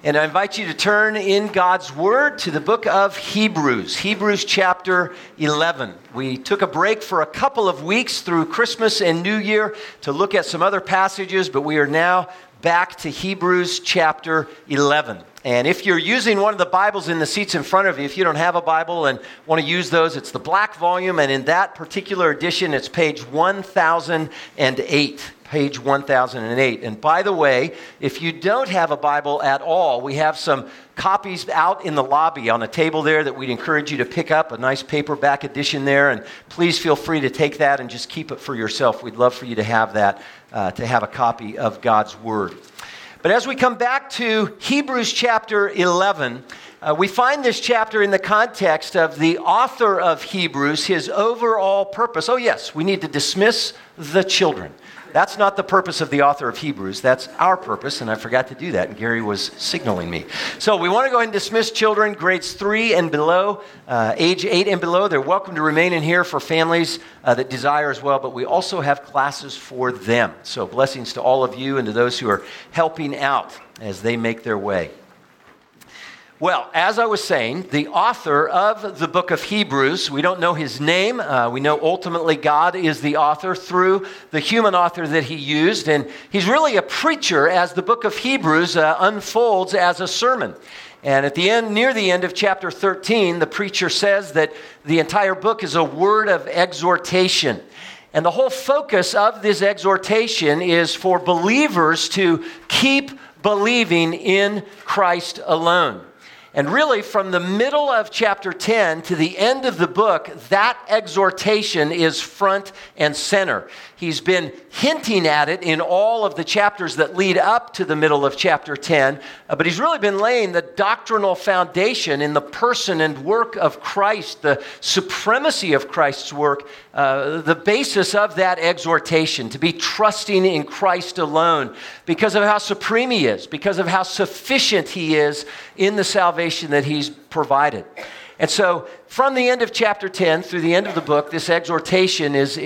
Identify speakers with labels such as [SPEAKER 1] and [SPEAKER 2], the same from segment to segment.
[SPEAKER 1] And I invite you to turn in God's Word to the book of Hebrews, Hebrews chapter 11. We took a break for a couple of weeks through Christmas and New Year to look at some other passages, but we are now back to Hebrews chapter 11. And if you're using one of the Bibles in the seats in front of you, if you don't have a Bible and want to use those, it's the black volume, and in that particular edition, it's page 1008. Page 1008. And by the way, if you don't have a Bible at all, we have some copies out in the lobby on a table there that we'd encourage you to pick up, a nice paperback edition there, and please feel free to take that and just keep it for yourself. We'd love for you to have that, to have a copy of God's Word. But as we come back to Hebrews chapter 11, we find this chapter in the context of the author of Hebrews, his overall purpose. Oh yes, we need to dismiss the children. That's not the purpose of the author of Hebrews. That's our purpose, and I forgot to do that, and Gary was signaling me. So we want to go ahead and dismiss children, grades 3 and below, age 8 and below. They're welcome to remain in here for families that desire as well, but we also have classes for them. So blessings to all of you and to those who are helping out as they make their way. Well, as I was saying, the author of the book of Hebrews, we don't know his name. We know ultimately God is the author through the human author that he used. And he's really a preacher as the book of Hebrews unfolds as a sermon. And at the end, near the end of chapter 13, the preacher says that the entire book is a word of exhortation. And the whole focus of this exhortation is for believers to keep believing in Christ alone. And really, from the middle of chapter 10 to the end of the book, that exhortation is front and center. He's been hinting at it in all of the chapters that lead up to the middle of chapter 10, but he's really been laying the doctrinal foundation in the person and work of Christ, the supremacy of Christ's work, the basis of that exhortation, to be trusting in Christ alone because of how supreme he is, because of how sufficient he is in the salvation that he's provided. And so from the end of chapter 10 through the end of the book, this exhortation is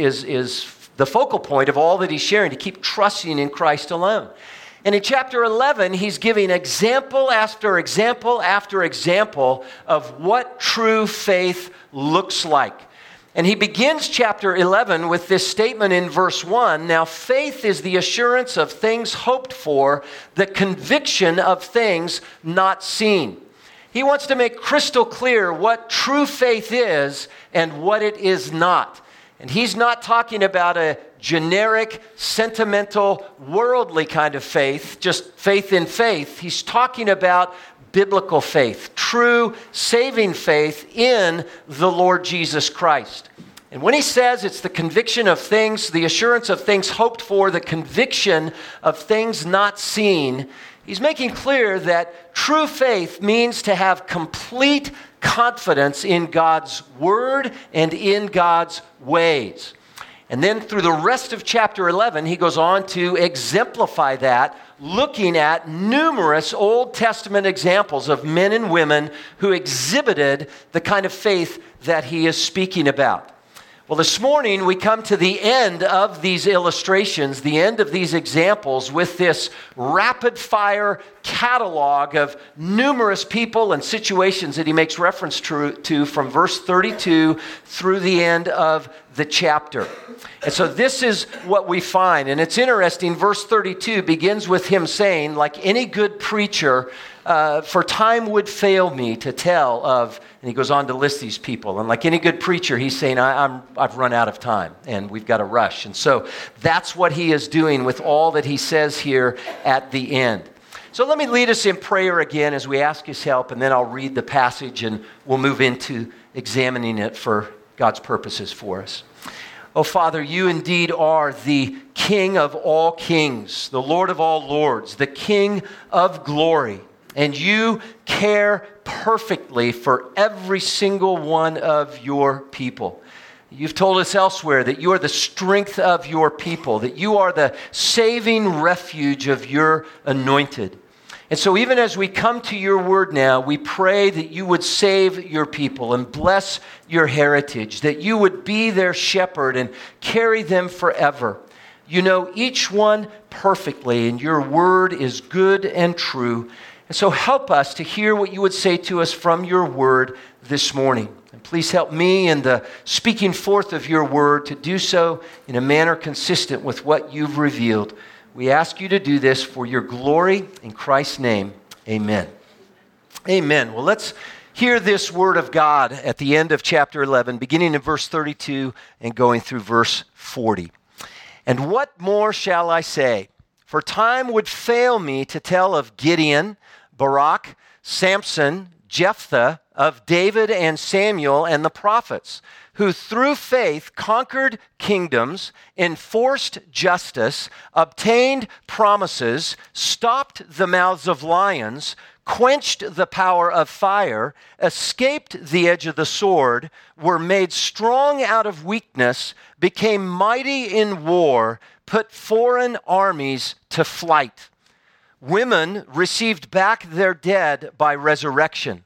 [SPEAKER 1] the focal point of all that he's sharing, to keep trusting in Christ alone. And in chapter 11, he's giving example after example after example of what true faith looks like. And he begins chapter 11 with this statement in verse 1, "Now faith is the assurance of things hoped for, the conviction of things not seen." He wants to make crystal clear what true faith is and what it is not. And he's not talking about a generic, sentimental, worldly kind of faith, just faith in faith. He's talking about biblical faith, true saving faith in the Lord Jesus Christ. And when he says it's the conviction of things, the assurance of things hoped for, the conviction of things not seen, he's making clear that true faith means to have complete confidence in God's word and in God's ways. And then through the rest of chapter 11, he goes on to exemplify that, looking at numerous Old Testament examples of men and women who exhibited the kind of faith that he is speaking about. Well, this morning we come to the end of these illustrations, the end of these examples, with this rapid-fire catalog of numerous people and situations that he makes reference to from verse 32 through the end of the chapter. And so this is what we find. And it's interesting, verse 32 begins with him saying, like any good preacher, for time would fail me to tell of, and he goes on to list these people. And like any good preacher, he's saying, I've run out of time and we've got to rush. And so that's what he is doing with all that he says here at the end. So let me lead us in prayer again as we ask his help, and then I'll read the passage and we'll move into examining it for God's purposes for us. Oh, Father, you indeed are the King of all kings, the Lord of all lords, the King of glory. And you care perfectly for every single one of your people. You've told us elsewhere that you are the strength of your people, that you are the saving refuge of your anointed. And so even as we come to your word now, we pray that you would save your people and bless your heritage, that you would be their shepherd and carry them forever. You know each one perfectly, and your word is good and true. And so help us to hear what you would say to us from your word this morning. And please help me in the speaking forth of your word to do so in a manner consistent with what you've revealed. We ask you to do this for your glory. In Christ's name, amen. Amen. Well, let's hear this word of God at the end of chapter 11, beginning in verse 32 and going through verse 40. And what more shall I say? For time would fail me to tell of Gideon, Barak, Samson, Jephthah, of David and Samuel and the prophets, who through faith conquered kingdoms, enforced justice, obtained promises, stopped the mouths of lions, quenched the power of fire, escaped the edge of the sword, were made strong out of weakness, became mighty in war, put foreign armies to flight. Women received back their dead by resurrection.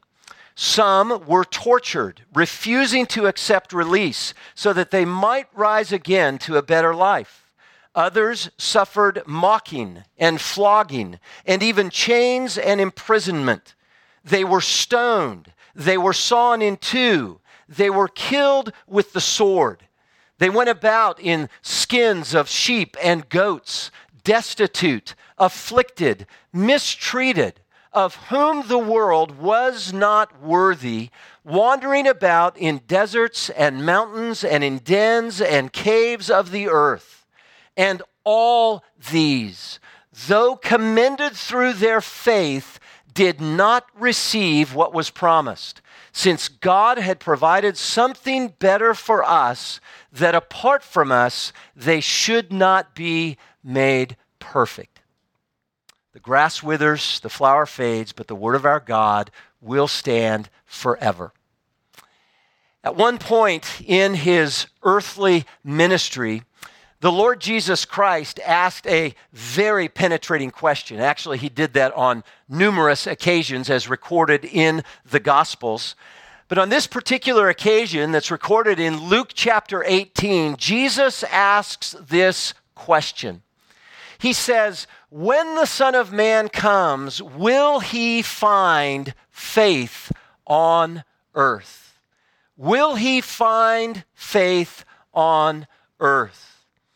[SPEAKER 1] Some were tortured, refusing to accept release so that they might rise again to a better life. Others suffered mocking and flogging and even chains and imprisonment. They were stoned. They were sawn in two. They were killed with the sword. They went about in skins of sheep and goats, destitute, afflicted, mistreated, of whom the world was not worthy, wandering about in deserts and mountains and in dens and caves of the earth. And all these, though commended through their faith, did not receive what was promised, since God had provided something better for us, that apart from us, they should not be made perfect. The grass withers, the flower fades, but the word of our God will stand forever. At one point in his earthly ministry, the Lord Jesus Christ asked a very penetrating question. Actually, he did that on numerous occasions as recorded in the Gospels. But on this particular occasion that's recorded in Luke chapter 18, Jesus asks this question. He says, "When the Son of Man comes, will he find faith on earth?" Will he find faith on earth?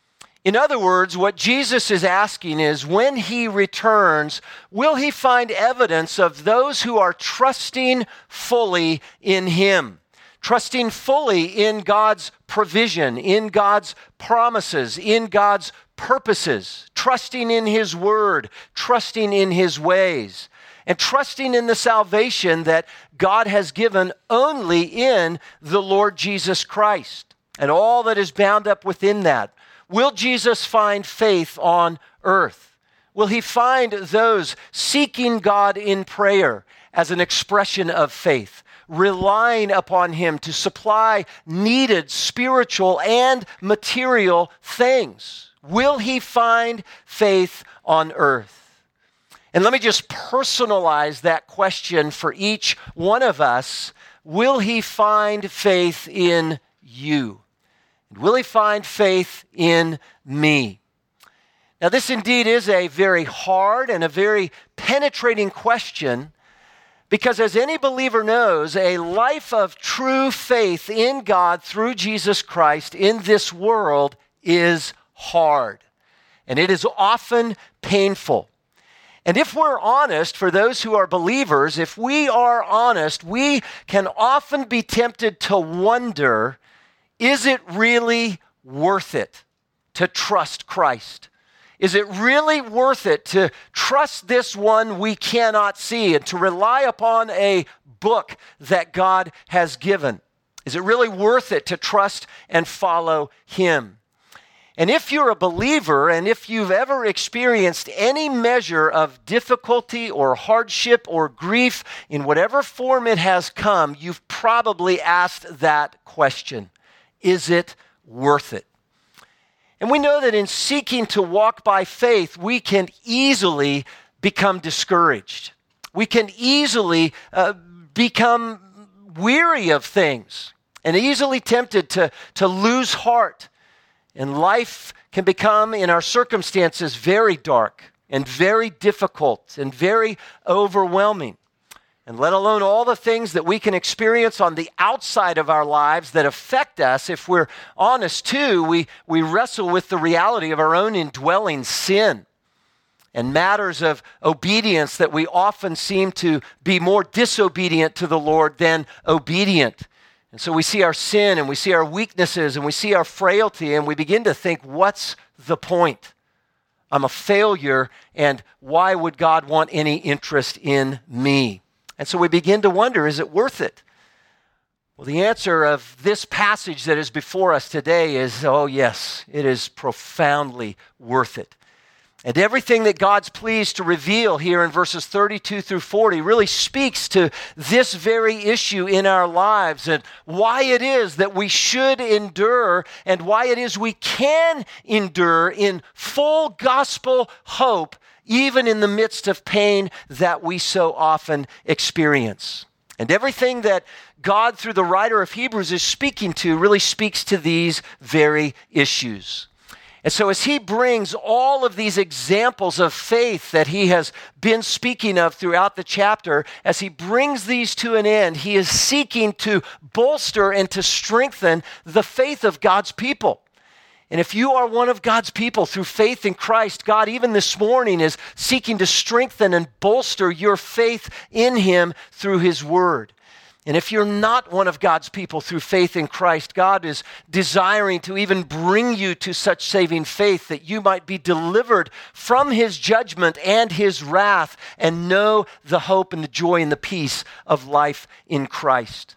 [SPEAKER 1] In other words, what Jesus is asking is, when he returns, will he find evidence of those who are trusting fully in him, trusting fully in God's provision, in God's promises, in God's purposes, trusting in his word, trusting in his ways, and trusting in the salvation that God has given only in the Lord Jesus Christ and all that is bound up within that. Will Jesus find faith on earth? Will he find those seeking God in prayer as an expression of faith, relying upon him to supply needed spiritual and material things? Will he find faith on earth? And let me just personalize that question for each one of us. Will he find faith in you? And will he find faith in me? Now, this indeed is a very hard and a very penetrating question, because as any believer knows, a life of true faith in God through Jesus Christ in this world is hard, and it is often painful. And if we're honest, for those who are believers, if we are honest, we can often be tempted to wonder, is it really worth it to trust Christ? Is it really worth it to trust this one we cannot see and to rely upon a book that God has given? Is it really worth it to trust and follow him? And if you're a believer, and if you've ever experienced any measure of difficulty or hardship or grief in whatever form it has come, you've probably asked that question. Is it worth it? And we know that in seeking to walk by faith, we can easily become discouraged. We can easily become weary of things and easily tempted to lose heart. And life can become, in our circumstances, very dark and very difficult and very overwhelming. And let alone all the things that we can experience on the outside of our lives that affect us, if we're honest too, we wrestle with the reality of our own indwelling sin and matters of obedience that we often seem to be more disobedient to the Lord than obedient. And so we see our sin and we see our weaknesses and we see our frailty and we begin to think, what's the point? I'm a failure, and why would God want any interest in me? And so we begin to wonder, is it worth it? Well, the answer of this passage that is before us today is, oh yes, it is profoundly worth it. And everything that God's pleased to reveal here in verses 32 through 40 really speaks to this very issue in our lives and why it is that we should endure and why it is we can endure in full gospel hope even in the midst of pain that we so often experience. And everything that God, through the writer of Hebrews, is speaking to really speaks to these very issues. And so as he brings all of these examples of faith that he has been speaking of throughout the chapter, as he brings these to an end, he is seeking to bolster and to strengthen the faith of God's people. And if you are one of God's people through faith in Christ, God, even this morning, is seeking to strengthen and bolster your faith in him through his word. And if you're not one of God's people through faith in Christ, God is desiring to even bring you to such saving faith that you might be delivered from his judgment and his wrath and know the hope and the joy and the peace of life in Christ.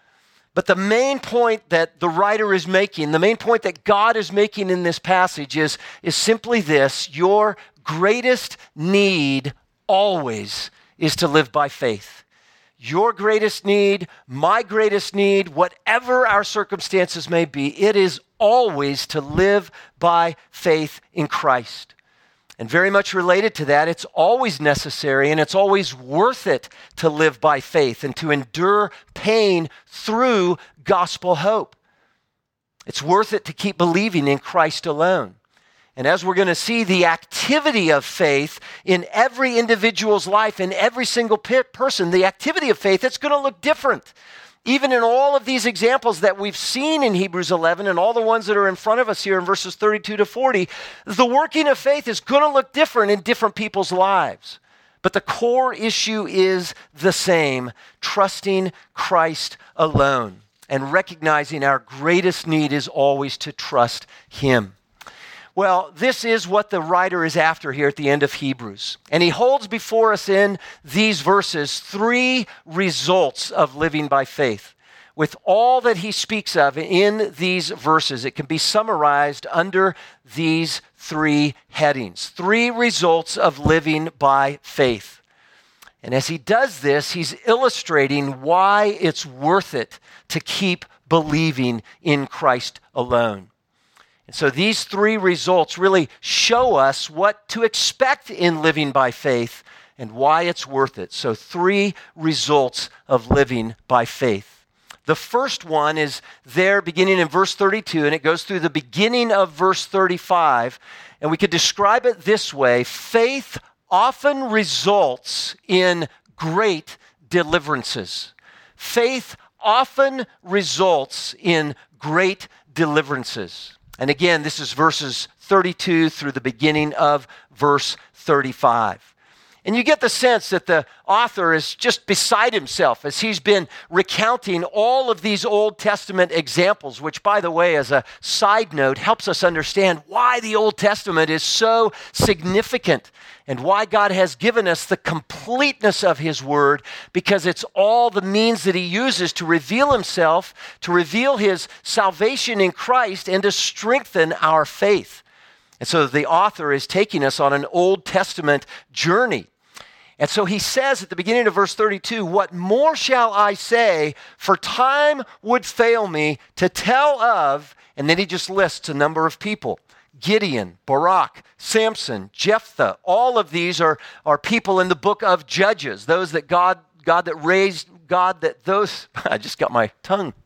[SPEAKER 1] But the main point that the writer is making, the main point that God is making in this passage is simply this: your greatest need always is to live by faith. Your greatest need, my greatest need, whatever our circumstances may be, it is always to live by faith in Christ. And very much related to that, it's always necessary and it's always worth it to live by faith and to endure pain through gospel hope. It's worth it to keep believing in Christ alone. And as we're going to see, the activity of faith in every individual's life, in every single person, the activity of faith, it's going to look different. Even in all of these examples that we've seen in Hebrews 11 and all the ones that are in front of us here in verses 32 to 40, the working of faith is going to look different in different people's lives. But the core issue is the same: trusting Christ alone and recognizing our greatest need is always to trust him. Well, this is what the writer is after here at the end of Hebrews. And he holds before us in these verses three results of living by faith. With all that he speaks of in these verses, it can be summarized under these three headings. Three results of living by faith. And as he does this, he's illustrating why it's worth it to keep believing in Christ alone. And so these three results really show us what to expect in living by faith and why it's worth it. So three results of living by faith. The first one is there beginning in verse 32, and it goes through the beginning of verse 35. And we could describe it this way: faith often results in great deliverances. Faith often results in great deliverances. And again, this is verses 32 through the beginning of verse 35. And you get the sense that the author is just beside himself as he's been recounting all of these Old Testament examples, which, by the way, as a side note, helps us understand why the Old Testament is so significant and why God has given us the completeness of his word, because it's all the means that he uses to reveal himself, to reveal his salvation in Christ, and to strengthen our faith. And so the author is taking us on an Old Testament journey. And so he says at the beginning of verse 32, "What more shall I say? For time would fail me to tell of," and then he just lists a number of people: Gideon, Barak, Samson, Jephthah. All of these are people in the book of Judges, those that God that raised, God that those, I just got my tongue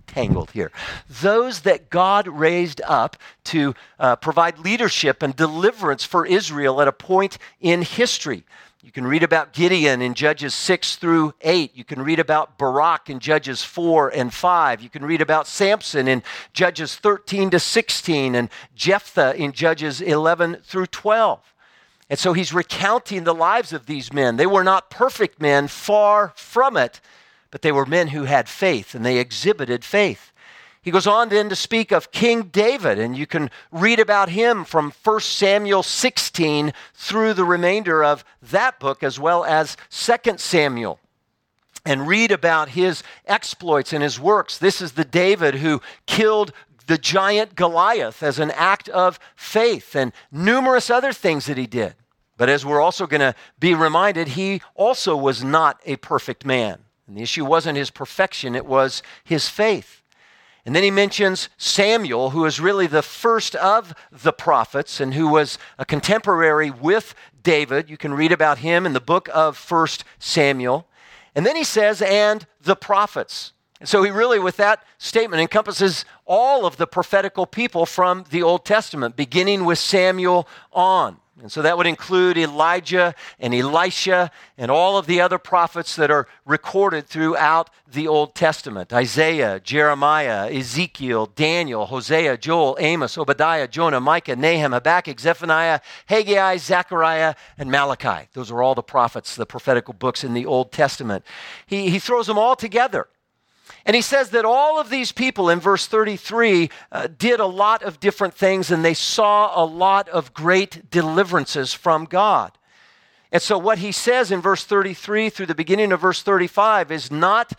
[SPEAKER 1] tangled here. Those that God raised up to provide leadership and deliverance for Israel at a point in history. You can read about Gideon in Judges 6 through 8. You can read about Barak in Judges 4 and 5. You can read about Samson in Judges 13 to 16 and Jephthah in Judges 11 through 12. And so he's recounting the lives of these men. They were not perfect men, far from it, but they were men who had faith, and they exhibited faith. He goes on then to speak of King David, and you can read about him from 1 Samuel 16 through the remainder of that book, as well as 2 Samuel, and read about his exploits and his works. This is the David who killed the giant Goliath as an act of faith, and numerous other things that he did. But as we're also going to be reminded, he also was not a perfect man. And the issue wasn't his perfection, it was his faith. And then he mentions Samuel, who is really the first of the prophets and who was a contemporary with David. You can read about him in the book of 1 Samuel. And then he says, and the prophets. And so he really, with that statement, encompasses all of the prophetical people from the Old Testament, beginning with Samuel on. And so that would include Elijah and Elisha and all of the other prophets that are recorded throughout the Old Testament. Isaiah, Jeremiah, Ezekiel, Daniel, Hosea, Joel, Amos, Obadiah, Jonah, Micah, Nahum, Habakkuk, Zephaniah, Haggai, Zechariah, and Malachi. Those are all the prophets, the prophetical books in the Old Testament. He throws them all together. And he says that all of these people in verse 33 did a lot of different things, and they saw a lot of great deliverances from God. And so what he says in verse 33 through the beginning of verse 35 is not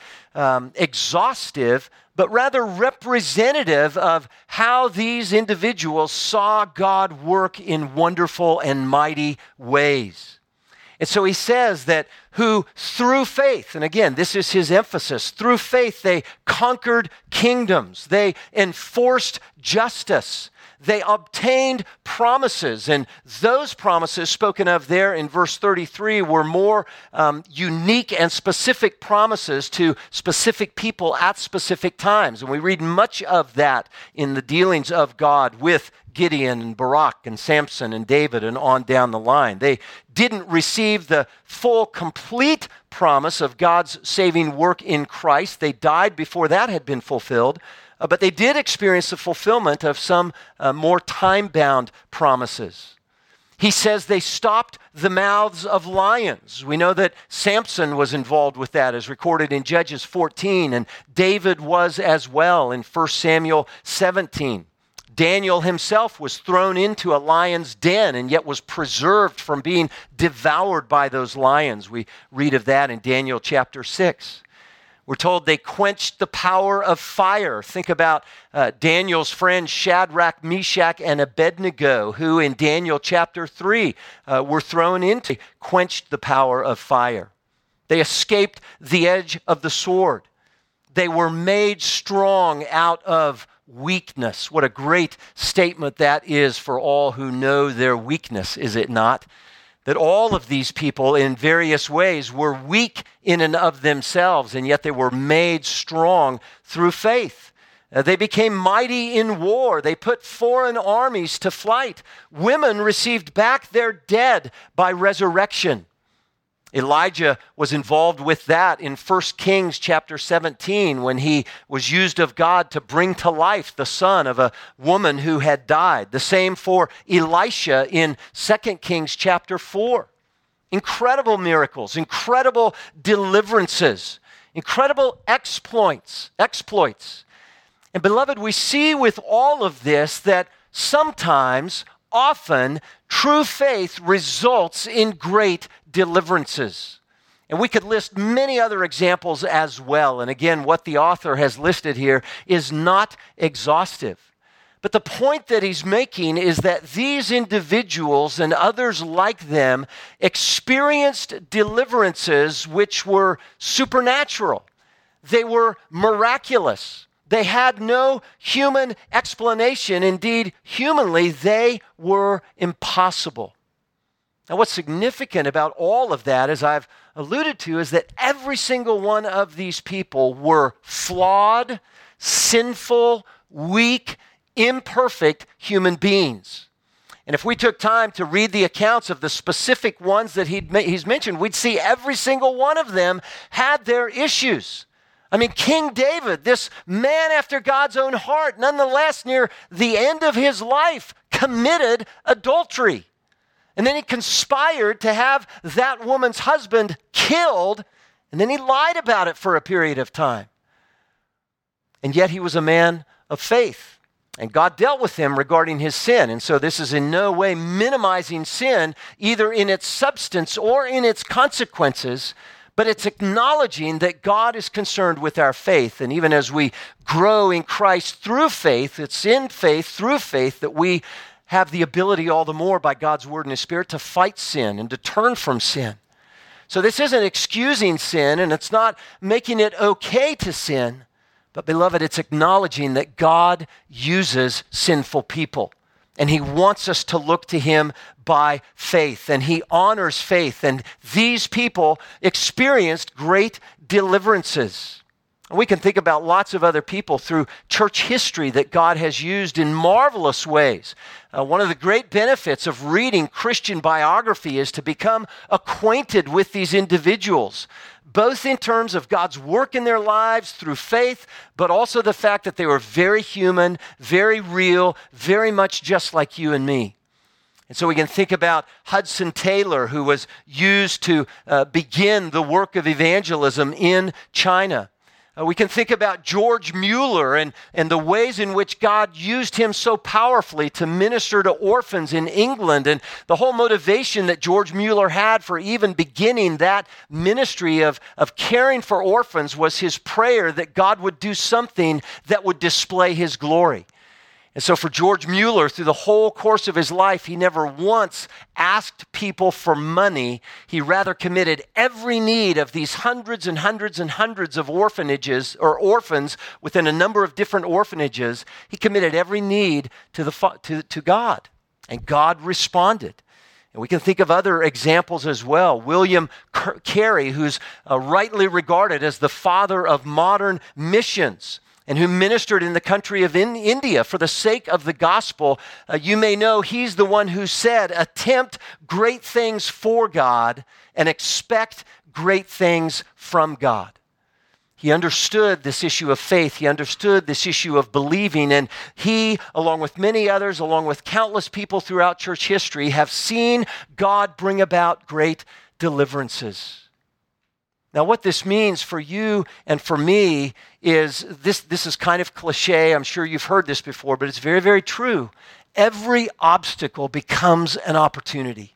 [SPEAKER 1] exhaustive, but rather representative of how these individuals saw God work in wonderful and mighty ways. And so he says that who through faith, and again, this is his emphasis, through faith they conquered kingdoms, they enforced justice, they obtained promises, and those promises spoken of there in verse 33 were more unique and specific promises to specific people at specific times. And we read much of that in the dealings of God with Gideon and Barak and Samson and David and on down the line. They didn't receive the full, complete promise of God's saving work in Christ. They died before that had been fulfilled. But they did experience the fulfillment of some more time-bound promises. He says they stopped the mouths of lions. We know that Samson was involved with that, as recorded in Judges 14, and David was as well in 1 Samuel 17. Daniel himself was thrown into a lion's den and yet was preserved from being devoured by those lions. We read of that in Daniel chapter 6. We're told they quenched the power of fire. Think about Daniel's friends Shadrach, Meshach, and Abednego, who in Daniel chapter 3 were thrown into, quenched the power of fire. They escaped the edge of the sword. They were made strong out of weakness. What a great statement that is for all who know their weakness, is it not? That all of these people in various ways were weak in and of themselves, and yet they were made strong through faith. They became mighty in war. They put foreign armies to flight. Women received back their dead by resurrection. Elijah was involved with that in 1 Kings chapter 17 when he was used of God to bring to life the son of a woman who had died. The same for Elisha in 2 Kings chapter 4. Incredible miracles, incredible deliverances, incredible exploits. And beloved, we see with all of this that sometimes, often, true faith results in great deliverances. And we could list many other examples as well. And again, what the author has listed here is not exhaustive. But the point that he's making is that these individuals and others like them experienced deliverances which were supernatural. They were miraculous. They had no human explanation. Indeed, humanly, they were impossible. Now, what's significant about all of that, as I've alluded to, is that every single one of these people were flawed, sinful, weak, imperfect human beings. And if we took time to read the accounts of the specific ones that he's mentioned, we'd see every single one of them had their issues. I mean, King David, this man after God's own heart, nonetheless, near the end of his life, committed adultery. And then he conspired to have that woman's husband killed, and then he lied about it for a period of time. And yet he was a man of faith. And God dealt with him regarding his sin. And so this is in no way minimizing sin, either in its substance or in its consequences, but it's acknowledging that God is concerned with our faith. And even as we grow in Christ through faith, it's in faith, through faith, that we have the ability all the more by God's word and his Spirit to fight sin and to turn from sin. So this isn't excusing sin, and it's not making it okay to sin. But beloved, it's acknowledging that God uses sinful people, and he wants us to look to him by faith, and he honors faith. And these people experienced great deliverances. And we can think about lots of other people through church history that God has used in marvelous ways. One of the great benefits of reading Christian biography is to become acquainted with these individuals, both in terms of God's work in their lives through faith, but also the fact that they were very human, very real, very much just like you and me. And so we can think about Hudson Taylor, who was used to begin the work of evangelism in China. We can think about George Mueller and the ways in which God used him so powerfully to minister to orphans in England, and the whole motivation that George Mueller had for even beginning that ministry of caring for orphans was his prayer that God would do something that would display his glory. And so for George Mueller, through the whole course of his life, he never once asked people for money. He rather committed every need of these hundreds and hundreds and hundreds of orphanages or orphans within a number of different orphanages. He committed every need to God, and God responded. And we can think of other examples as well. William Carey, who's rightly regarded as the father of modern missions, and who ministered in the country of India for the sake of the gospel. You may know he's the one who said, "Attempt great things for God and expect great things from God." He understood this issue of faith. He understood this issue of believing. And he, along with many others, along with countless people throughout church history, have seen God bring about great deliverances. Now, what this means for you and for me is this is kind of cliche. I'm sure you've heard this before, but it's very, very true. Every obstacle becomes an opportunity.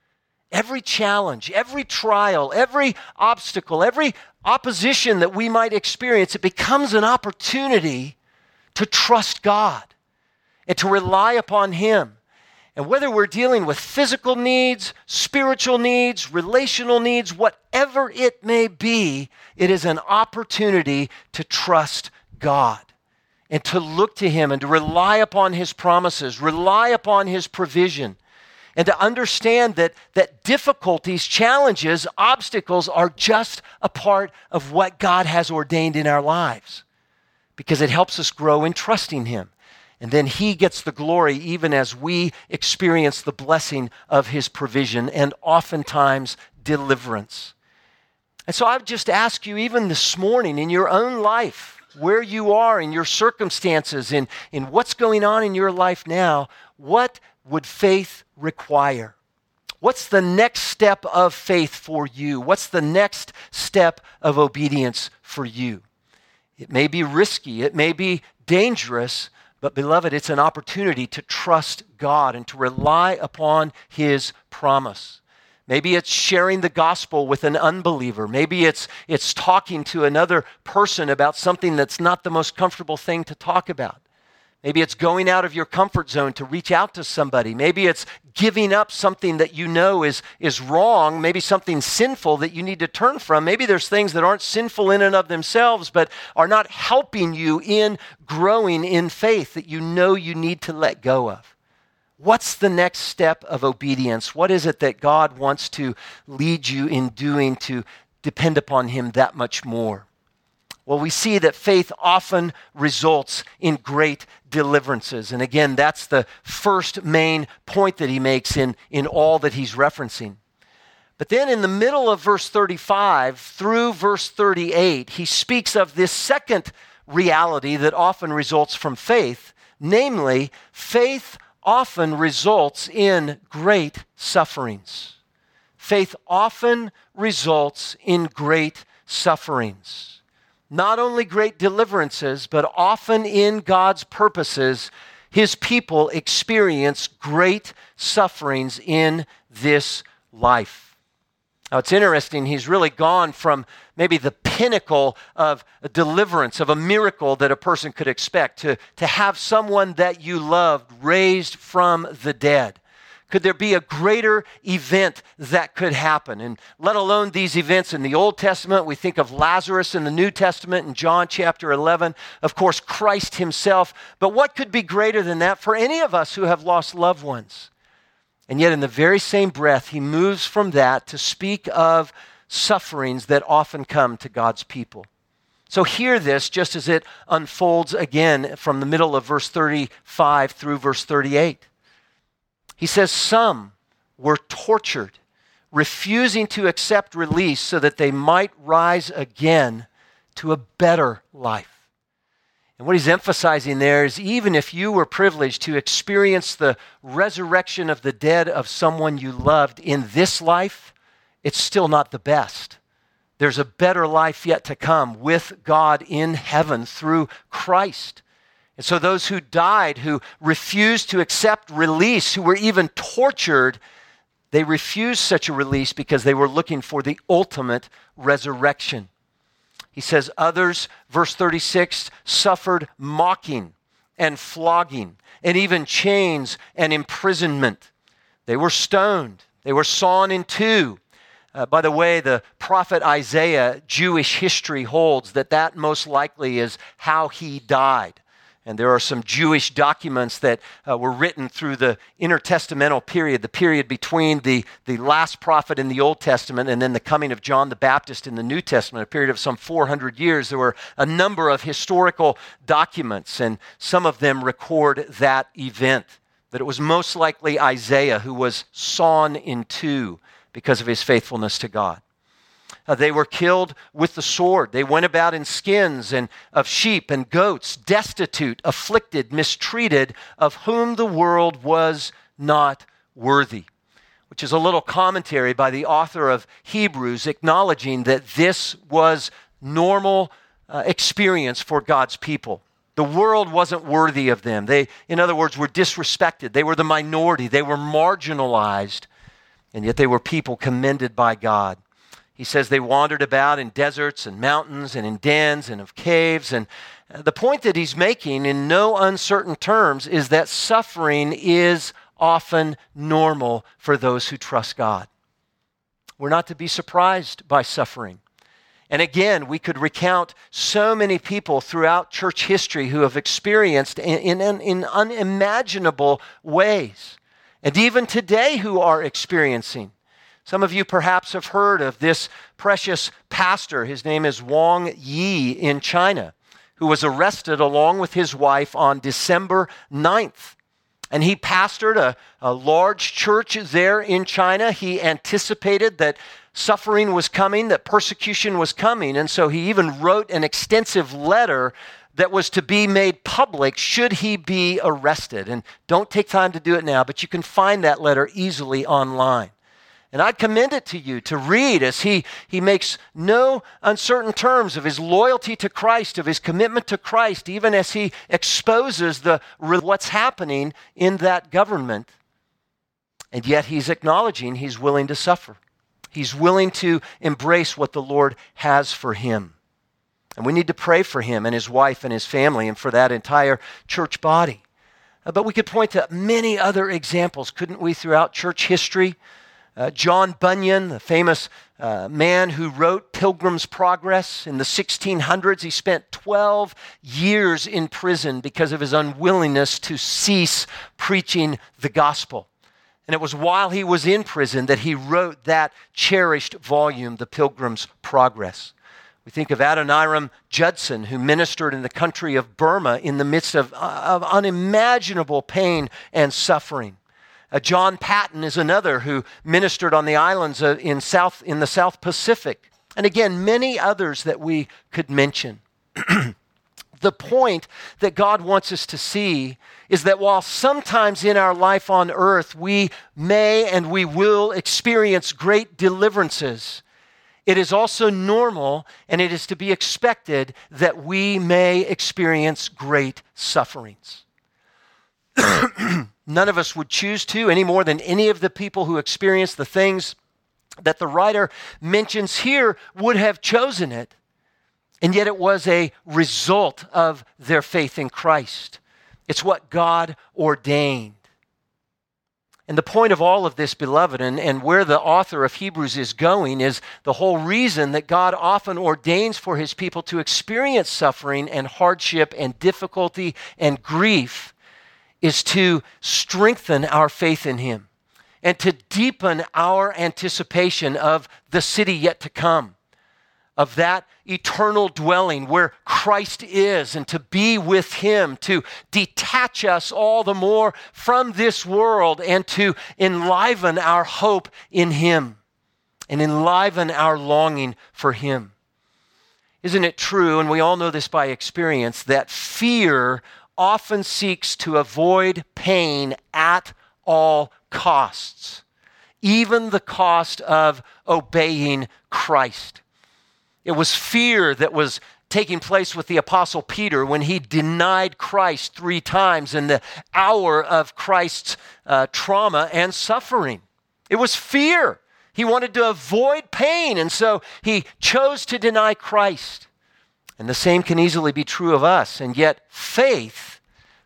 [SPEAKER 1] Every challenge, every trial, every obstacle, every opposition that we might experience, it becomes an opportunity to trust God and to rely upon him. And whether we're dealing with physical needs, spiritual needs, relational needs, whatever it may be, it is an opportunity to trust God and to look to him and to rely upon his promises, rely upon his provision, and to understand that difficulties, challenges, obstacles are just a part of what God has ordained in our lives, because it helps us grow in trusting him. And then he gets the glory even as we experience the blessing of his provision and oftentimes deliverance. And so I would just ask you, even this morning in your own life, where you are in your circumstances, in what's going on in your life now, what would faith require? What's the next step of faith for you? What's the next step of obedience for you? It may be risky, it may be dangerous, but beloved, it's an opportunity to trust God and to rely upon his promise. Maybe it's sharing the gospel with an unbeliever. Maybe it's talking to another person about something that's not the most comfortable thing to talk about. Maybe it's going out of your comfort zone to reach out to somebody. Maybe it's giving up something that you know is wrong, maybe something sinful that you need to turn from. Maybe there's things that aren't sinful in and of themselves, but are not helping you in growing in faith that you know you need to let go of. What's the next step of obedience? What is it that God wants to lead you in doing to depend upon him that much more? Well, we see that faith often results in great deliverances. And again, that's the first main point that he makes in all that he's referencing. But then in the middle of verse 35 through verse 38, he speaks of this second reality that often results from faith, namely, faith often results in great sufferings. Faith often results in great sufferings. Not only great deliverances, but often in God's purposes, his people experience great sufferings in this life. Now, it's interesting, he's really gone from maybe the pinnacle of a deliverance, of a miracle that a person could expect, to have someone that you loved raised from the dead. Could there be a greater event that could happen? And let alone these events in the Old Testament, we think of Lazarus in the New Testament in John chapter 11, of course, Christ himself. But what could be greater than that for any of us who have lost loved ones? And yet in the very same breath, he moves from that to speak of sufferings that often come to God's people. So hear this just as it unfolds again from the middle of verse 35 through verse 38. He says, some were tortured, refusing to accept release so that they might rise again to a better life. And what he's emphasizing there is even if you were privileged to experience the resurrection of the dead of someone you loved in this life, it's still not the best. There's a better life yet to come with God in heaven through Christ. And so those who died, who refused to accept release, who were even tortured, they refused such a release because they were looking for the ultimate resurrection. He says others, verse 36, suffered mocking and flogging and even chains and imprisonment. They were stoned. They were sawn in two. By the way, the prophet Isaiah, Jewish history holds that most likely is how he died. And there are some Jewish documents that were written through the intertestamental period, the period between the last prophet in the Old Testament and then the coming of John the Baptist in the New Testament, a period of some 400 years. There were a number of historical documents, and some of them record that event, that it was most likely Isaiah who was sawn in two because of his faithfulness to God. They were killed with the sword. They went about in skins and of sheep and goats, destitute, afflicted, mistreated, of whom the world was not worthy. Which is a little commentary by the author of Hebrews acknowledging that this was normal experience for God's people. The world wasn't worthy of them. They, in other words, were disrespected. They were the minority. They were marginalized, and yet they were people commended by God. He says they wandered about in deserts and mountains and in dens and of caves. And the point that he's making in no uncertain terms is that suffering is often normal for those who trust God. We're not to be surprised by suffering. And again, we could recount so many people throughout church history who have experienced in unimaginable ways. And even today who are experiencing. Some of you perhaps have heard of this precious pastor. His name is Wang Yi in China, who was arrested along with his wife on December 9th. And he pastored a large church there in China. He anticipated that suffering was coming, that persecution was coming. And so he even wrote an extensive letter that was to be made public should he be arrested. And don't take time to do it now, but you can find that letter easily online. And I'd commend it to you to read as he makes no uncertain terms of his loyalty to Christ, of his commitment to Christ, even as he exposes what's happening in that government. And yet he's acknowledging he's willing to suffer. He's willing to embrace what the Lord has for him. And we need to pray for him and his wife and his family and for that entire church body. But we could point to many other examples, couldn't we, throughout church history? John Bunyan, the famous man who wrote Pilgrim's Progress in the 1600s, he spent 12 years in prison because of his unwillingness to cease preaching the gospel. And it was while he was in prison that he wrote that cherished volume, The Pilgrim's Progress. We think of Adoniram Judson, who ministered in the country of Burma in the midst of unimaginable pain and suffering. John Patton is another who ministered on the islands in the South Pacific. And again, many others that we could mention. The point that God wants us to see is that while sometimes in our life on earth we may and we will experience great deliverances, it is also normal and it is to be expected that we may experience great sufferings. None of us would choose to, any more than any of the people who experience the things that the writer mentions here would have chosen it. And yet it was a result of their faith in Christ. It's what God ordained. And the point of all of this, beloved, and where the author of Hebrews is going, is the whole reason that God often ordains for his people to experience suffering and hardship and difficulty and grief is to strengthen our faith in him and to deepen our anticipation of the city yet to come, of that eternal dwelling where Christ is, and to be with him, to detach us all the more from this world and to enliven our hope in him and enliven our longing for him. Isn't it true, and we all know this by experience, that fear often seeks to avoid pain at all costs, even the cost of obeying Christ? It was fear that was taking place with the Apostle Peter when he denied Christ 3 times in the hour of Christ's trauma and suffering. It was fear. He wanted to avoid pain, and so he chose to deny Christ. And the same can easily be true of us. And yet faith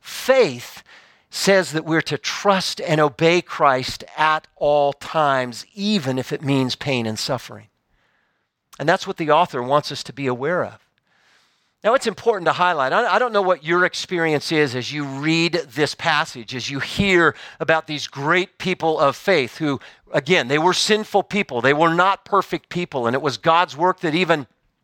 [SPEAKER 1] says that we're to trust and obey Christ at all times, even if it means pain and suffering. And that's what the author wants us to be aware of. Now, it's important to highlight, I don't know what your experience is as you read this passage, as you hear about these great people of faith who, again, they were sinful people. They were not perfect people, and it was God's work that even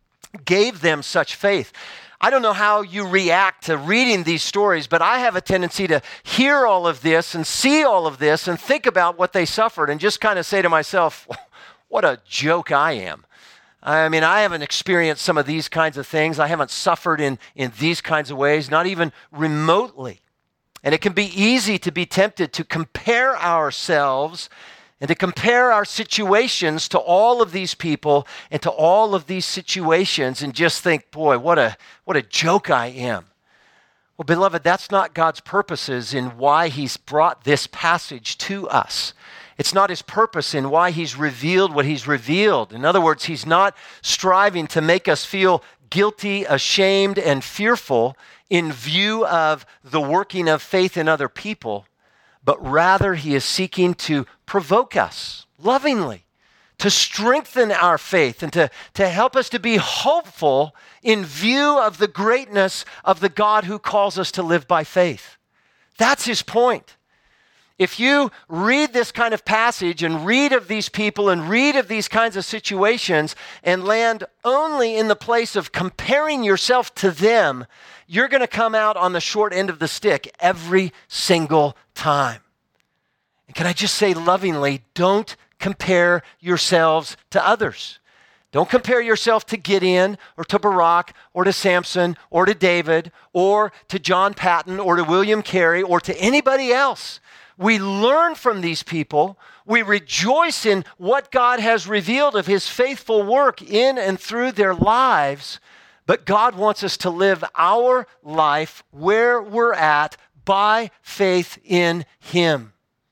[SPEAKER 1] gave them such faith. I don't know how you react to reading these stories, but I have a tendency to hear all of this and see all of this and think about what they suffered and just kind of say to myself, what a joke I am. I mean, I haven't experienced some of these kinds of things. I haven't suffered in these kinds of ways, not even remotely. And it can be easy to be tempted to compare ourselves and to compare our situations to all of these people and to all of these situations and just think, boy, what a joke I am. Well, beloved, that's not God's purposes in why he's brought this passage to us. It's not his purpose in why he's revealed what he's revealed. In other words, he's not striving to make us feel guilty, ashamed, and fearful in view of the working of faith in other people, but rather he is seeking to provoke us lovingly, to strengthen our faith, and to help us to be hopeful in view of the greatness of the God who calls us to live by faith. That's his point. If you read this kind of passage and read of these people and read of these kinds of situations and land only in the place of comparing yourself to them, you're going to come out on the short end of the stick every single time. And can I just say lovingly, don't compare yourselves to others. Don't compare yourself to Gideon or to Barak or to Samson or to David or to John Patton or to William Carey or to anybody else. We learn from these people. We rejoice in what God has revealed of his faithful work in and through their lives. But God wants us to live our life where we're at by faith in him.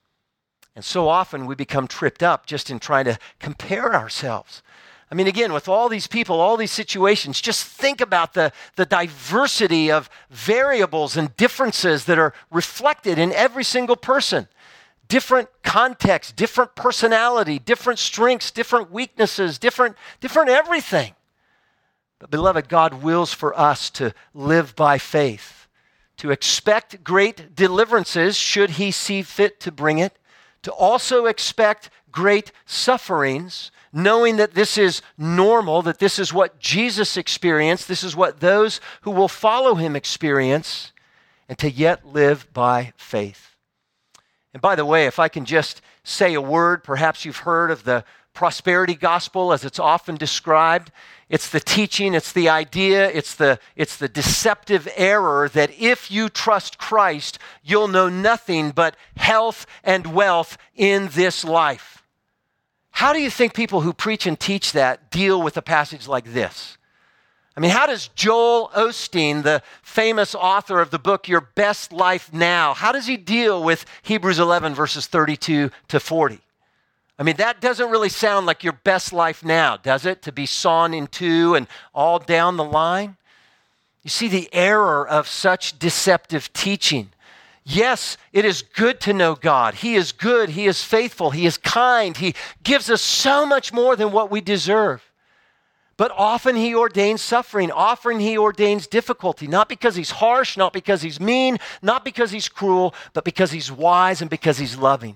[SPEAKER 1] And so often we become tripped up just in trying to compare ourselves. I mean, again, with all these people, all these situations, just think about the diversity of variables and differences that are reflected in every single person. Different context, different personality, different strengths, different weaknesses, different everything. But beloved, God wills for us to live by faith, to expect great deliverances should he see fit to bring it, to also expect great sufferings, knowing that this is normal, that this is what Jesus experienced, this is what those who will follow him experience, and to yet live by faith. And by the way, if I can just say a word, perhaps you've heard of the prosperity gospel as it's often described. It's the teaching, it's the idea, it's the deceptive error that if you trust Christ, you'll know nothing but health and wealth in this life. How do you think people who preach and teach that deal with a passage like this? I mean, how does Joel Osteen, the famous author of the book Your Best Life Now, how does he deal with Hebrews 11 verses 32 to 40? I mean, that doesn't really sound like your best life now, does it? To be sawn in two and all down the line? You see the error of such deceptive teaching. Yes, it is good to know God. He is good. He is faithful. He is kind. He gives us so much more than what we deserve. But often he ordains suffering. Often he ordains difficulty, not because he's harsh, not because he's mean, not because he's cruel, but because he's wise and because he's loving.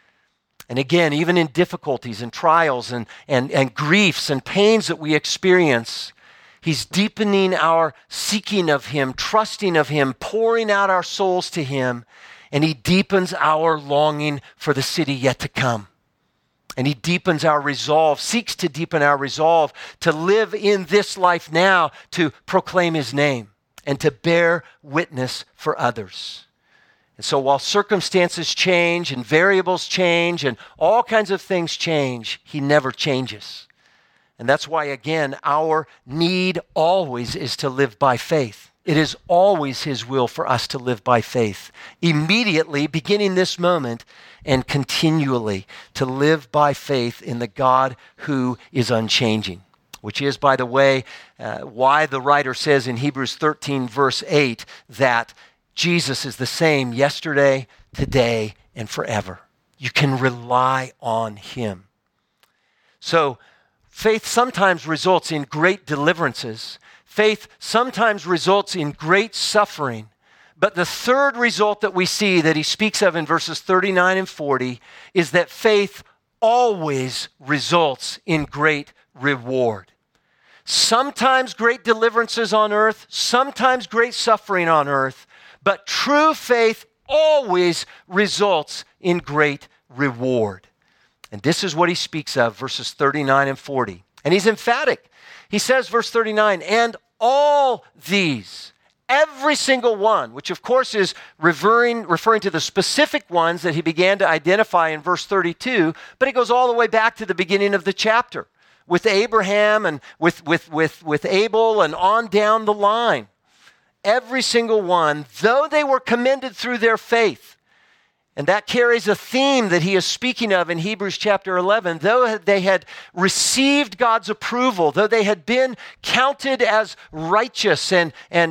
[SPEAKER 1] And again, even in difficulties and trials and griefs and pains that we experience, he's deepening our seeking of him, trusting of him, pouring out our souls to him, and he deepens our longing for the city yet to come. And he deepens our resolve, seeks to deepen our resolve to live in this life now, to proclaim his name and to bear witness for others. And so while circumstances change and variables change and all kinds of things change, he never changes. And that's why, again, our need always is to live by faith. It is always his will for us to live by faith, immediately, beginning this moment, and continually to live by faith in the God who is unchanging, which is, by the way, why the writer says in Hebrews 13, verse 8, that Jesus is the same yesterday, today, and forever. You can rely on him. So faith sometimes results in great deliverances. Faith sometimes results in great suffering. But the third result that we see that he speaks of in verses 39 and 40 is that faith always results in great reward. Sometimes great deliverances on earth, sometimes great suffering on earth, but true faith always results in great reward. And this is what he speaks of, verses 39 and 40. And he's emphatic. He says, verse 39, and all these, every single one, which of course is referring to the specific ones that he began to identify in verse 32, but it goes all the way back to the beginning of the chapter with Abraham and with Abel and on down the line. Every single one, though they were commended through their faith, and that carries a theme that he is speaking of in Hebrews chapter 11, though they had received God's approval, though they had been counted as righteous and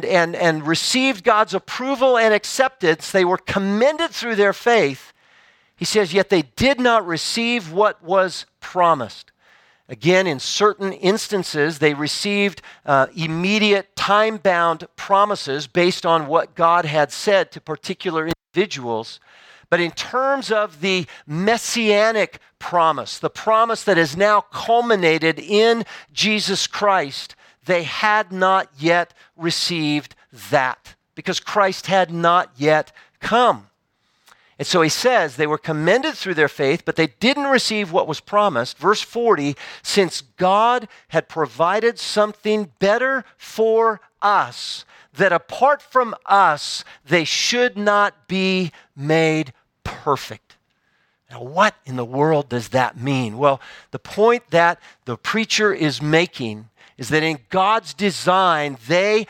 [SPEAKER 1] received God's approval and acceptance, they were commended through their faith. He says, yet they did not receive what was promised. Again, in certain instances, they received immediate time-bound promises based on what God had said to particular individuals. But in terms of the messianic promise, the promise that is now culminated in Jesus Christ, they had not yet received that because Christ had not yet come. And so he says they were commended through their faith, but they didn't receive what was promised. Verse 40, since God had provided something better for us, that apart from us, they should not be made perfect. Now, what in the world does that mean? Well, the point that the preacher is making is that in God's design, they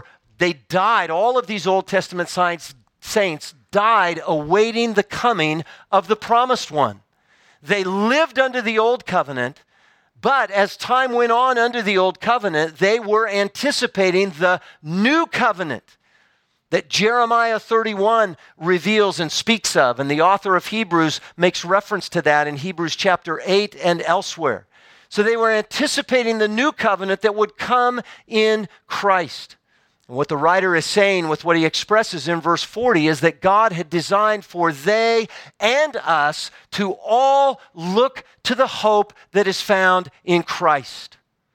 [SPEAKER 1] died, all of these Old Testament saints died awaiting the coming of the promised one. They lived under the old covenant, but as time went on under the old covenant, they were anticipating the new covenant that Jeremiah 31 reveals and speaks of, and the author of Hebrews makes reference to that in Hebrews chapter 8 and elsewhere. So they were anticipating the new covenant that would come in Christ. And what the writer is saying with what he expresses in verse 40 is that God had designed for they and us to all look to the hope that is found in Christ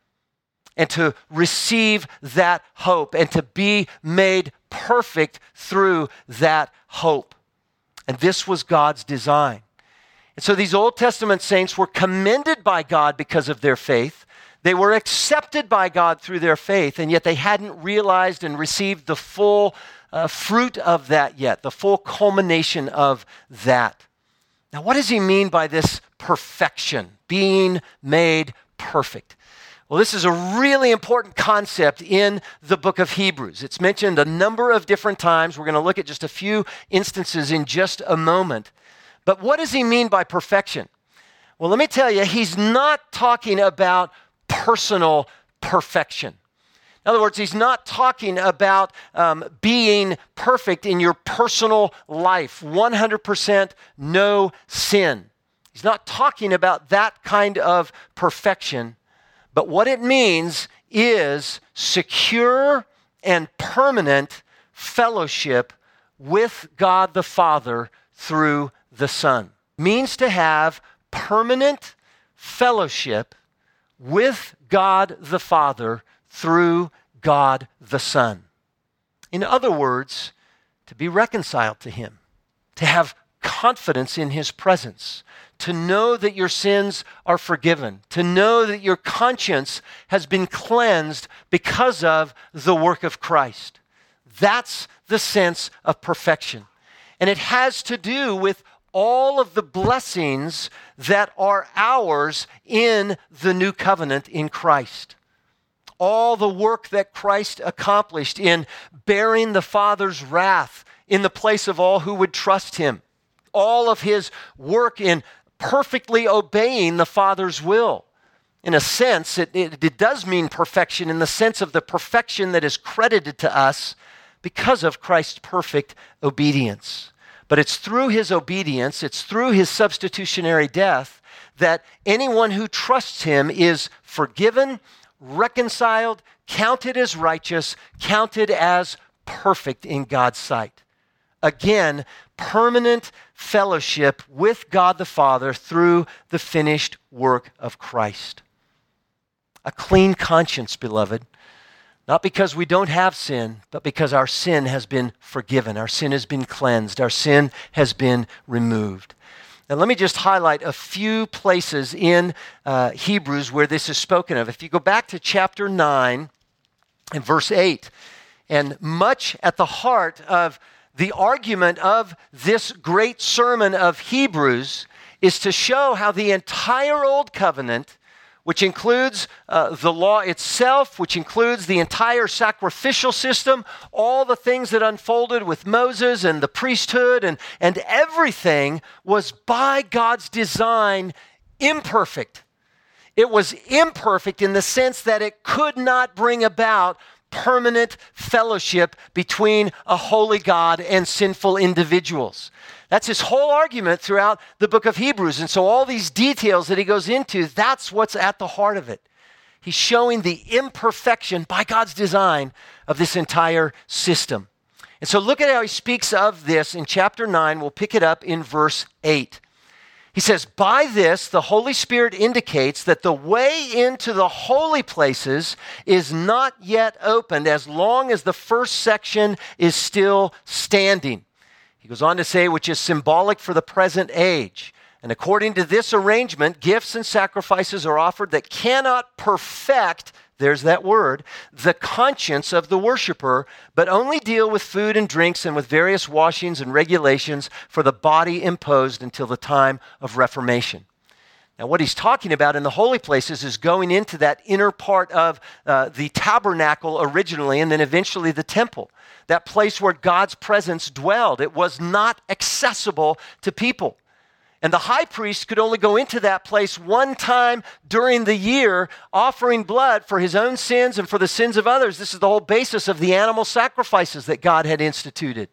[SPEAKER 1] and to receive that hope and to be made perfect through that hope. And this was God's design. And so these Old Testament saints were commended by God because of their faith. They were accepted by God through their faith, and yet they hadn't realized and received the full fruit of that yet, the full culmination of that. Now, what does he mean by this perfection, being made perfect? Well, this is a really important concept in the book of Hebrews. It's mentioned a number of different times. We're going to look at just a few instances in just a moment. But what does he mean by perfection? Well, let me tell you, he's not talking about personal perfection. In other words, he's not talking about being perfect in your personal life, 100% no sin. He's not talking about that kind of perfection, but what it means is secure and permanent fellowship with God the Father through the Son. It means to have permanent fellowship with God the Father through God the Son. In other words, to be reconciled to Him, to have confidence in His presence, to know that your sins are forgiven, to know that your conscience has been cleansed because of the work of Christ. That's the sense of perfection. And it has to do with all of the blessings that are ours in the new covenant in Christ. All the work that Christ accomplished in bearing the Father's wrath in the place of all who would trust Him. All of His work in perfectly obeying the Father's will. In a sense, it does mean perfection in the sense of the perfection that is credited to us because of Christ's perfect obedience. But it's through His obedience, it's through His substitutionary death that anyone who trusts Him is forgiven, reconciled, counted as righteous, counted as perfect in God's sight. Again, permanent fellowship with God the Father through the finished work of Christ. A clean conscience, beloved. Not because we don't have sin, but because our sin has been forgiven. Our sin has been cleansed. Our sin has been removed. Now, let me just highlight a few places in Hebrews where this is spoken of. If you go back to chapter 9 and verse 8, and much at the heart of the argument of this great sermon of Hebrews is to show how the entire Old Covenant, which includes the law itself, which includes the entire sacrificial system, all the things that unfolded with Moses and the priesthood and everything was by God's design imperfect. It was imperfect in the sense that it could not bring about permanent fellowship between a holy God and sinful individuals. That's his whole argument throughout the book of Hebrews. And so all these details that he goes into, that's what's at the heart of it. He's showing the imperfection by God's design of this entire system. And so look at how he speaks of this in chapter 9. We'll pick it up in verse 8. He says, by this, the Holy Spirit indicates that the way into the holy places is not yet opened as long as the first section is still standing. He goes on to say, which is symbolic for the present age. And according to this arrangement, gifts and sacrifices are offered that cannot perfect, there's that word, the conscience of the worshiper, but only deal with food and drinks and with various washings and regulations for the body imposed until the time of Reformation. Now, what he's talking about in the holy places is going into that inner part of the tabernacle originally and then eventually the temple, that place where God's presence dwelled. It was not accessible to people. And the high priest could only go into that place one time during the year, offering blood for his own sins and for the sins of others. This is the whole basis of the animal sacrifices that God had instituted,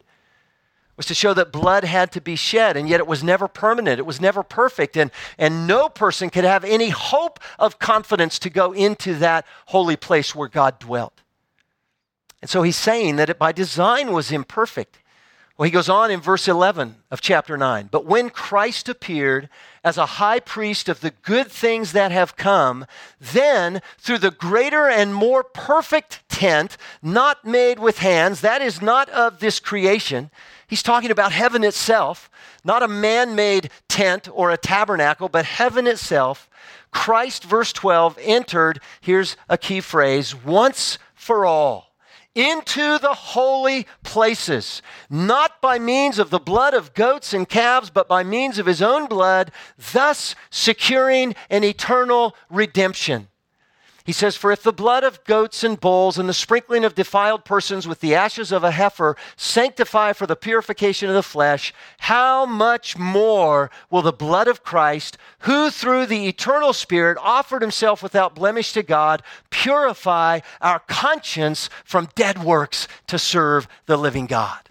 [SPEAKER 1] was to show that blood had to be shed, and yet it was never permanent. It was never perfect, and no person could have any hope of confidence to go into that holy place where God dwelt. And so he's saying that it by design was imperfect. Well, he goes on in verse 11 of chapter 9. But when Christ appeared as a high priest of the good things that have come, then through the greater and more perfect tent, not made with hands, that is not of this creation. He's talking about heaven itself, not a man-made tent or a tabernacle, but heaven itself. Christ, verse 12, entered, here's a key phrase, once for all, into the holy places, not by means of the blood of goats and calves, but by means of his own blood, thus securing an eternal redemption. He says, for if the blood of goats and bulls and the sprinkling of defiled persons with the ashes of a heifer sanctify for the purification of the flesh, how much more will the blood of Christ, who through the eternal Spirit offered himself without blemish to God, purify our conscience from dead works to serve the living God?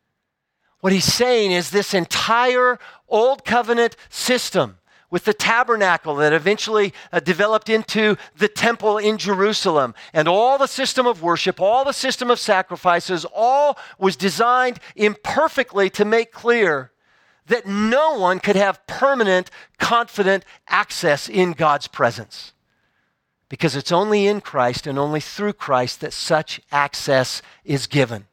[SPEAKER 1] What he's saying is this entire Old Covenant system, with the tabernacle that eventually developed into the temple in Jerusalem, and all the system of worship, all the system of sacrifices, all was designed imperfectly to make clear that no one could have permanent, confident access in God's presence. Because it's only in Christ and only through Christ that such access is given.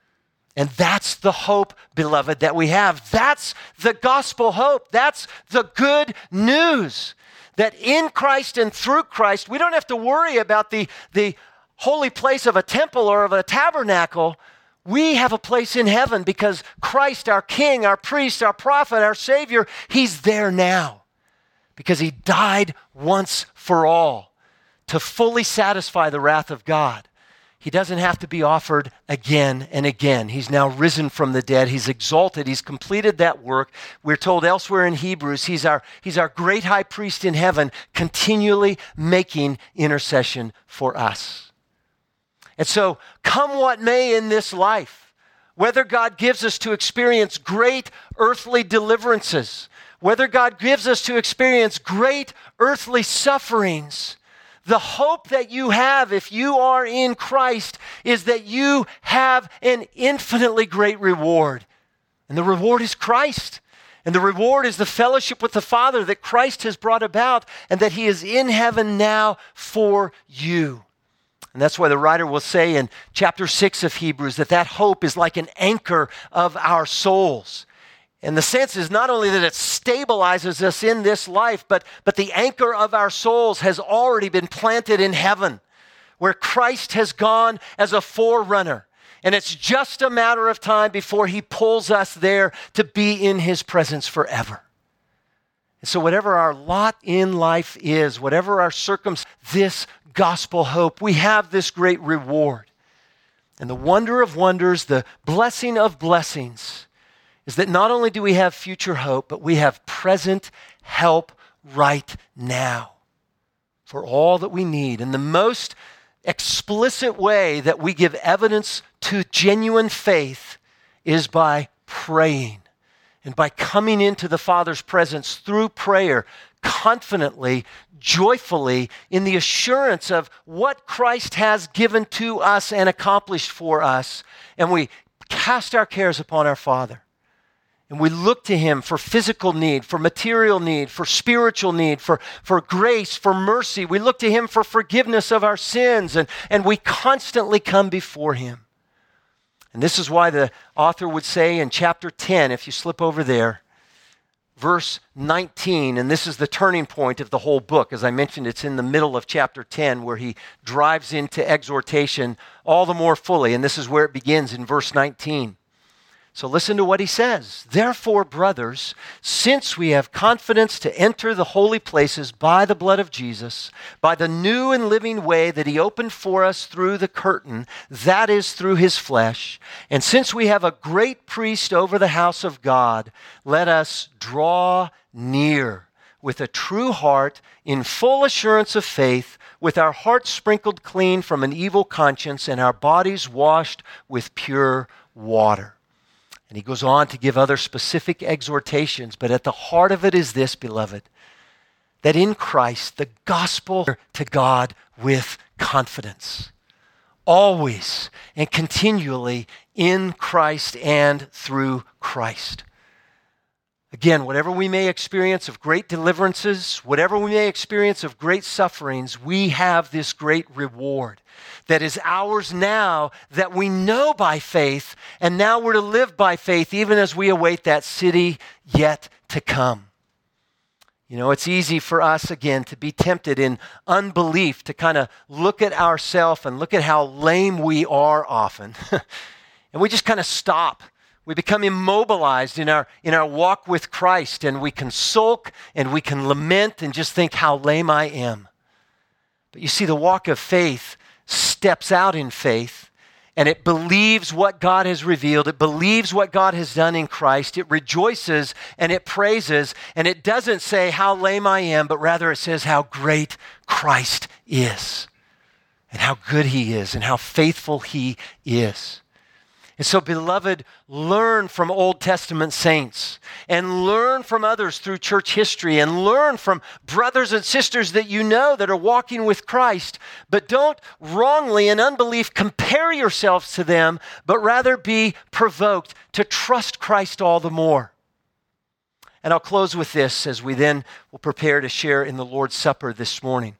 [SPEAKER 1] And that's the hope, beloved, that we have. That's the gospel hope. That's the good news. That in Christ and through Christ, we don't have to worry about the holy place of a temple or of a tabernacle. We have a place in heaven because Christ, our King, our priest, our prophet, our Savior, he's there now. Because he died once for all to fully satisfy the wrath of God. He doesn't have to be offered again and again. He's now risen from the dead. He's exalted. He's completed that work. We're told elsewhere in Hebrews, he's our great high priest in heaven, continually making intercession for us. And so, come what may in this life, whether God gives us to experience great earthly deliverances, whether God gives us to experience great earthly sufferings, the hope that you have if you are in Christ is that you have an infinitely great reward. And the reward is Christ. And the reward is the fellowship with the Father that Christ has brought about and that he is in heaven now for you. And that's why the writer will say in chapter 6 of Hebrews that hope is like an anchor of our souls. And the sense is not only that it stabilizes us in this life, but the anchor of our souls has already been planted in heaven, where Christ has gone as a forerunner. And it's just a matter of time before he pulls us there to be in his presence forever. And so whatever our lot in life is, whatever our circumstance, this gospel hope, we have this great reward. And the wonder of wonders, the blessing of blessings, is that not only do we have future hope, but we have present help right now for all that we need. And the most explicit way that we give evidence to genuine faith is by praying and by coming into the Father's presence through prayer, confidently, joyfully, in the assurance of what Christ has given to us and accomplished for us. And we cast our cares upon our Father. And we look to him for physical need, for material need, for spiritual need, for grace, for mercy. We look to him for forgiveness of our sins, and we constantly come before him. And this is why the author would say in chapter 10, if you slip over there, verse 19, and this is the turning point of the whole book. As I mentioned, it's in the middle of chapter 10 where he drives into exhortation all the more fully, and this is where it begins in verse 19. So listen to what he says. Therefore, brothers, since we have confidence to enter the holy places by the blood of Jesus, by the new and living way that he opened for us through the curtain, that is through his flesh, and since we have a great priest over the house of God, let us draw near with a true heart in full assurance of faith, with our hearts sprinkled clean from an evil conscience and our bodies washed with pure water. And he goes on to give other specific exhortations, but at the heart of it is this, beloved, that in Christ, the gospel to God with confidence. always and continually in Christ and through Christ. Again, whatever we may experience of great deliverances, whatever we may experience of great sufferings, we have this great reward that is ours now, that we know by faith, and now we're to live by faith even as we await that city yet to come. You know, it's easy for us, again, to be tempted in unbelief, to kind of look at ourselves and look at how lame we are often. And we just kind of stop. We become immobilized in our walk with Christ, and we can sulk and we can lament and just think how lame I am. But you see, the walk of faith steps out in faith, and it believes what God has revealed. It believes what God has done in Christ. It rejoices and it praises, and it doesn't say how lame I am, but rather it says how great Christ is and how good He is and how faithful He is. And so, beloved, learn from Old Testament saints and learn from others through church history and learn from brothers and sisters that you know that are walking with Christ. But don't wrongly in unbelief compare yourselves to them, but rather be provoked to trust Christ all the more. And I'll close with this as we then will prepare to share in the Lord's Supper this morning.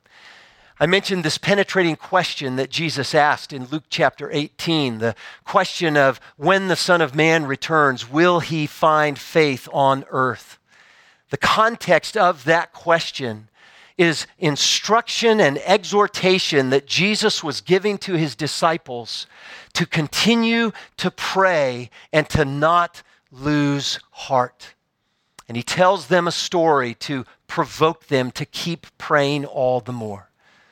[SPEAKER 1] I mentioned this penetrating question that Jesus asked in Luke chapter 18, the question of when the Son of Man returns, will He find faith on earth? The context of that question is instruction and exhortation that Jesus was giving to His disciples to continue to pray and to not lose heart. And He tells them a story to provoke them to keep praying all the more.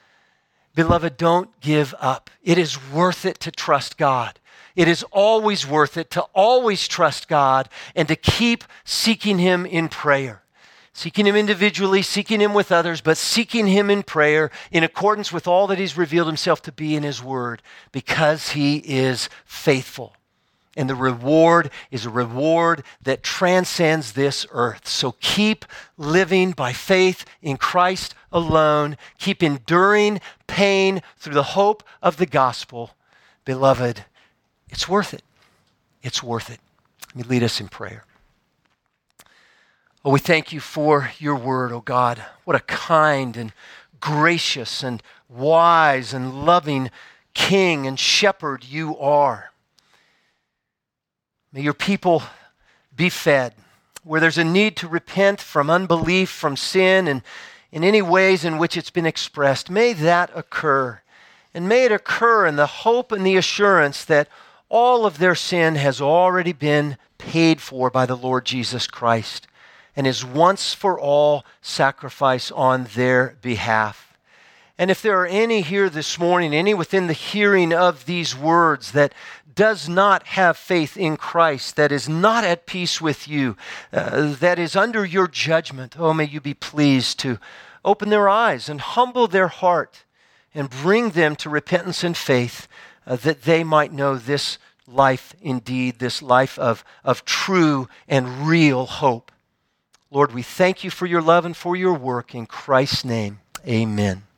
[SPEAKER 1] Beloved, don't give up. It is worth it to trust God. It is always worth it to always trust God and to keep seeking Him in prayer. Seeking Him individually, seeking Him with others, but seeking Him in prayer in accordance with all that He's revealed Himself to be in His Word, because He is faithful. And the reward is a reward that transcends this earth. So keep living by faith in Christ alone. Keep enduring pain through the hope of the gospel. Beloved, it's worth it. It's worth it. Let me lead us in prayer. Oh, we thank You for Your word, oh God. What a kind and gracious and wise and loving King and Shepherd You are. May Your people be fed. Where there's a need to repent from unbelief, from sin, and in any ways in which it's been expressed, may that occur. And may it occur in the hope and the assurance that all of their sin has already been paid for by the Lord Jesus Christ and His once for all sacrifice on their behalf. And if there are any here this morning, any within the hearing of these words that does not have faith in Christ, that is not at peace with You, that is under Your judgment, oh, may You be pleased to open their eyes and humble their heart and bring them to repentance and faith, that they might know this life indeed, this life of true and real hope. Lord, we thank You for Your love and for Your work. In Christ's name, amen.